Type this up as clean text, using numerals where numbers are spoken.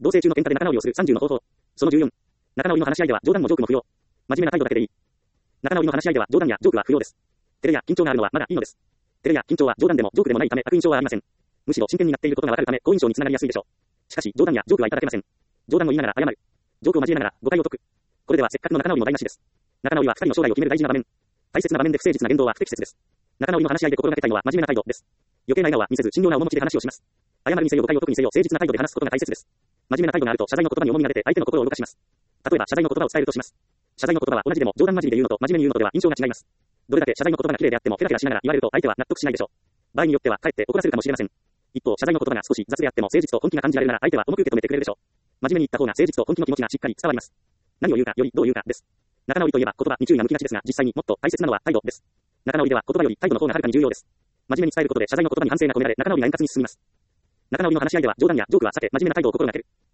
同棲中の喧嘩で仲直りをする30の方法。その14。仲直りの話し合いでは冗談もジョークも不要。真面目な態度だけでいい。仲直りの話し合いでは冗談やジョークは不要です。照れや緊張があるのはまだいいのです。照れや緊張は冗談でもジョークでもないため悪印象はありません。むしろ真剣になっていることがわかるため好印象につながりやすいでしょう。しかし冗談やジョークはいただけません。冗談を言いながら謝る。ジョークを交えながら誤解を解く。これではせっかくの仲直りも台無しです。仲直りは二人の将来を決める大事な場面。大切な場面で不誠実な言動は不適切です。仲直りの話し合いで心がけたいのは真面目な態度です。余計な笑顔は見せず神妙な面持ちで話をします。謝るにせよ誤解を解くにせよ誠実な態度で話すことが大切です。真面目な態度があると謝罪の言葉に重みが出て相手の心を動かします。例えば謝罪の言葉を伝えるとします。謝罪の言葉は同じでも冗談交じりで言うのと真面目に言うのとでは印象が違います。どれだけ謝罪の言葉が綺麗であってもフェラフェラしながら言われると相手は納得しないでしょう。場合によってはかえって怒らせるかもしれません。一方謝罪の言葉が少し雑であっても誠実と本気が感じられるなら相手は重く受け止めてくれるでしょう。真面目に言った方が誠実と本気の気持ちがしっかり伝わります。何を言うかよりどう言うかです。仲直りといえば言葉に注意が向きがちですが実際にもっと大切なのは態度です。仲直りでは言葉より態度の方がはるかに重要です。真面目に伝えることで謝罪の言葉に反省が込められ仲直りが円滑に進みます。仲直りの話し合いでは冗談やジョークは避け真面目な態度を心がける。